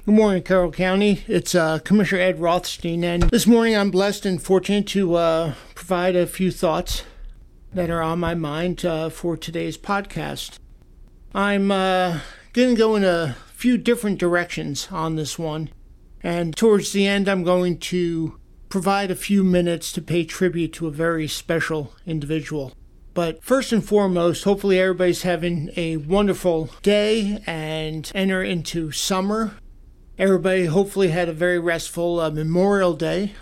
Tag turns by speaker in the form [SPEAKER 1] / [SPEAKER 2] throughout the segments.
[SPEAKER 1] Good morning, Carroll County. It's Commissioner Ed Rothstein, and this morning I'm blessed and fortunate to provide a few thoughts that are on my mind for today's podcast. I'm going to go in a few different directions on this one, and towards the end I'm going to provide a few minutes to pay tribute to a very special individual. But first and foremost, hopefully everybody's having a wonderful day and enter into summer. Everybody hopefully had a very restful Memorial Day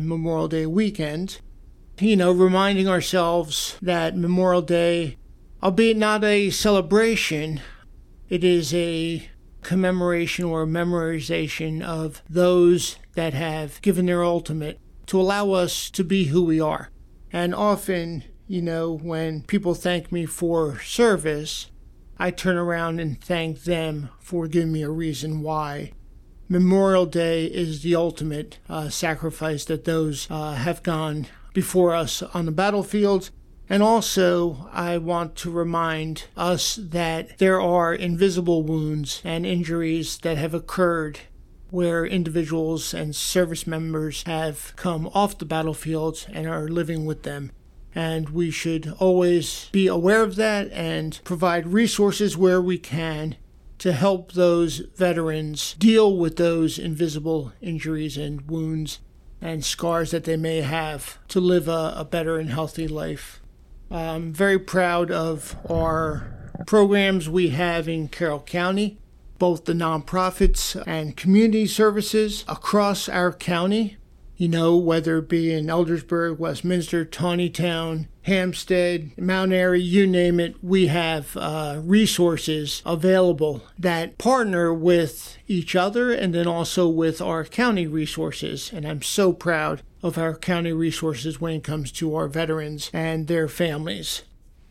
[SPEAKER 1] weekend. Reminding ourselves that Memorial Day, albeit not a celebration, it is a commemoration or a memorization of those that have given their ultimate to allow us to be who we are. And often, when people thank me for service, I turn around and thank them for giving me a reason why. Memorial Day is the ultimate sacrifice that those have gone before us on the battlefields. And also, I want to remind us that there are invisible wounds and injuries that have occurred where individuals and service members have come off the battlefields and are living with them. And we should always be aware of that and provide resources where we can to help those veterans deal with those invisible injuries and wounds and scars that they may have to live a better and healthy life. I'm very proud of our programs we have in Carroll County, both the nonprofits and community services across our county. Whether it be in Eldersburg, Westminster, Tawnytown, Hampstead, Mount Airy, you name it, we have resources available that partner with each other and then also with our county resources. And I'm so proud of our county resources when it comes to our veterans and their families.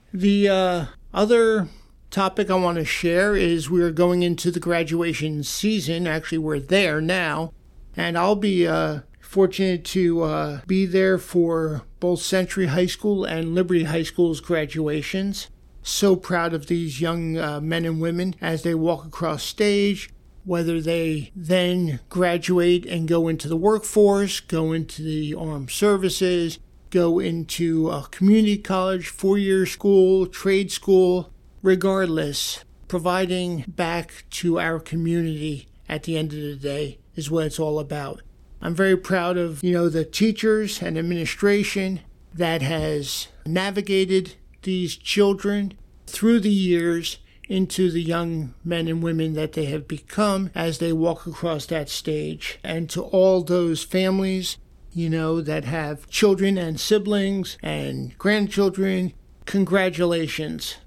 [SPEAKER 1] The other topic I want to share is we're going into the graduation season. Actually, we're there now. And I'll be fortunate to be there for both Century High School and Liberty High School's graduations. So proud of these young men and women as they walk across stage, whether they then graduate and go into the workforce, go into the armed services, go into a community college, four-year school, trade school, regardless, providing back to our community at the end of the day is what it's all about. I'm very proud of, the teachers and administration that has navigated these children through the years into the young men and women that they have become as they walk across that stage. And to all those families, that have children and siblings and grandchildren, congratulations.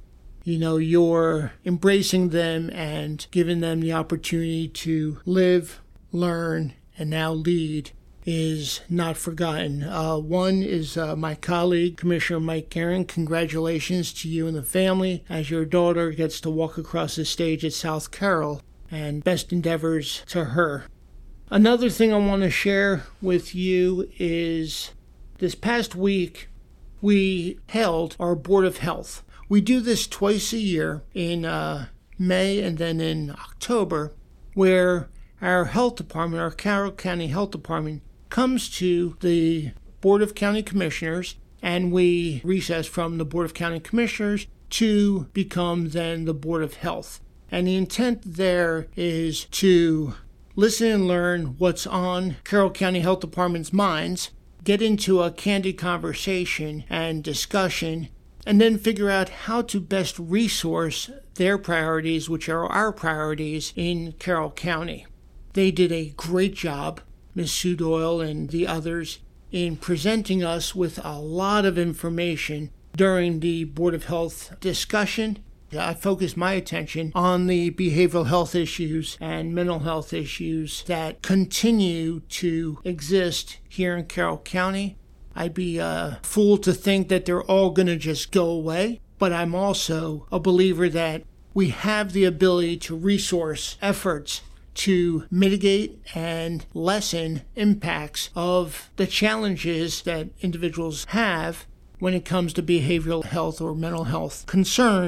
[SPEAKER 1] You're embracing them and giving them the opportunity to live, learn, and now lead is not forgotten. One is my colleague, Commissioner Mike Guerin. Congratulations to you and the family as your daughter gets to walk across the stage at South Carroll, and best endeavors to her. Another thing I want to share with you is this past week we held our Board of Health. We do this twice a year in May and then in October, where our health department, our Carroll County Health Department, comes to the Board of County Commissioners, and we recess from the Board of County Commissioners to become then the Board of Health. And the intent there is to listen and learn what's on Carroll County Health Department's minds, get into a candid conversation and discussion, and then figure out how to best resource their priorities, which are our priorities in Carroll County. They did a great job, Ms. Sue Doyle and the others, in presenting us with a lot of information during the Board of Health discussion. I focused my attention on the behavioral health issues and mental health issues that continue to exist here in Carroll County. I'd be a fool to think that they're all going to just go away, but I'm also a believer that we have the ability to resource efforts to mitigate and lessen impacts of the challenges that individuals have when it comes to behavioral health or mental health concerns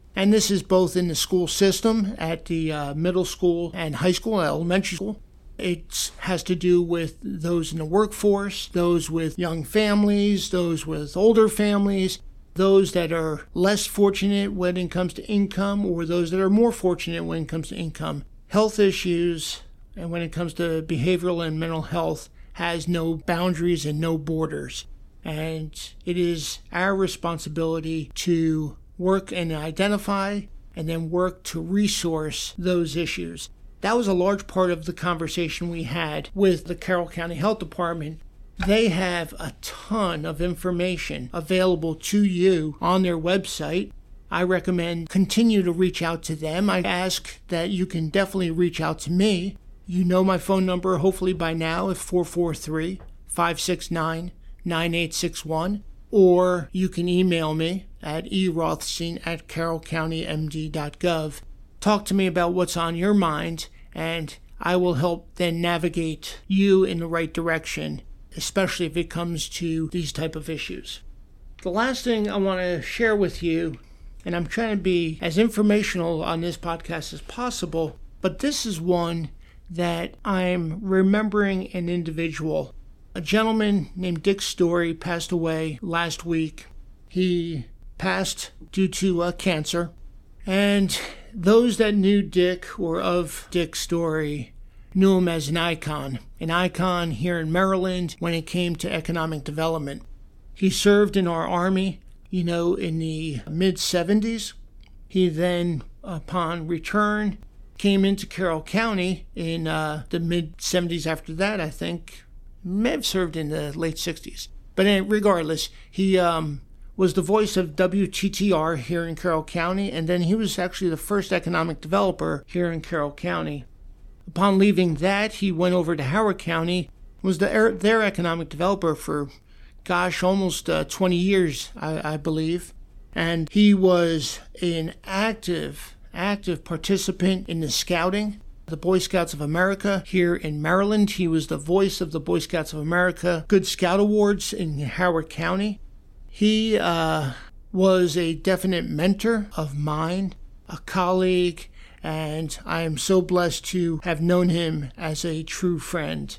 [SPEAKER 1] And this is both in the school system at the middle school and high school, elementary school. It has to do with those in the workforce, those with young families, those with older families, those that are less fortunate when it comes to income, or those that are more fortunate when it comes to income. Health issues, and when it comes to behavioral and mental health, has no boundaries and no borders. And it is our responsibility to work and identify and then work to resource those issues. That was a large part of the conversation we had with the Carroll County Health Department. They have a ton of information available to you on their website. I recommend continue to reach out to them. I ask that you can definitely reach out to me. You know my phone number, hopefully by now, is 443-569-9861. Or you can email me at erothstein@carrollcountymd.gov. Talk to me about what's on your mind, and I will help then navigate you in the right direction, especially if it comes to these type of issues. The last thing I want to share with you, and I'm trying to be as informational on this podcast as possible, but this is one that I'm remembering an individual. A gentleman named Dick Story passed away last week. He passed due to cancer, and those that knew Dick or of Dick Story knew him as an icon here in Maryland when it came to economic development. He served in our Army, in the mid-70s. He then, upon return, came into Carroll County in the mid-70s after that, I think. May have served in the late 60s. But regardless, he was the voice of WTTR here in Carroll County, and then he was actually the first economic developer here in Carroll County. Upon leaving that, he went over to Howard County, was their economic developer for, almost 20 years, I believe. And he was an active participant in the scouting, the Boy Scouts of America here in Maryland. He was the voice of the Boy Scouts of America Good Scout Awards in Howard County. He was a definite mentor of mine, a colleague, and I am so blessed to have known him as a true friend.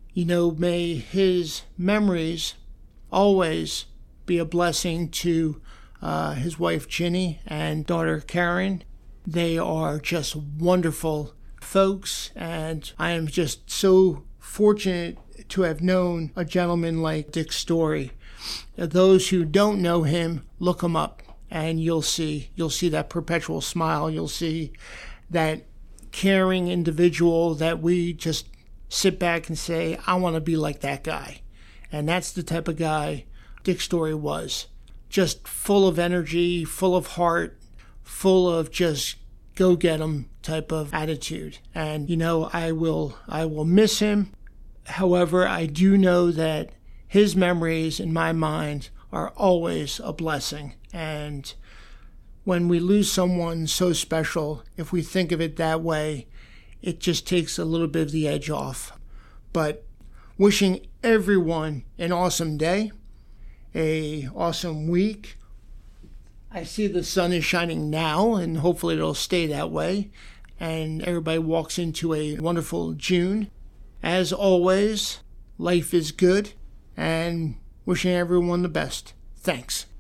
[SPEAKER 1] May his memories always be a blessing to his wife Ginny and daughter Karen. They are just wonderful folks, and I am just so fortunate to have known a gentleman like Dick Story. Those who don't know him, look him up, and you'll see that perpetual smile. You'll see that caring individual that we just sit back and say, I want to be like that guy. And that's the type of guy Dick Story was. Just full of energy, full of heart, full of just go get 'em type of attitude. And I will miss him. However, I do know that his memories in my mind are always a blessing. And when we lose someone so special, if we think of it that way, it just takes a little bit of the edge off. But wishing everyone an awesome day, an awesome week. I see the sun is shining now, and hopefully it'll stay that way, and everybody walks into a wonderful June. As always, life is good, and wishing everyone the best. Thanks.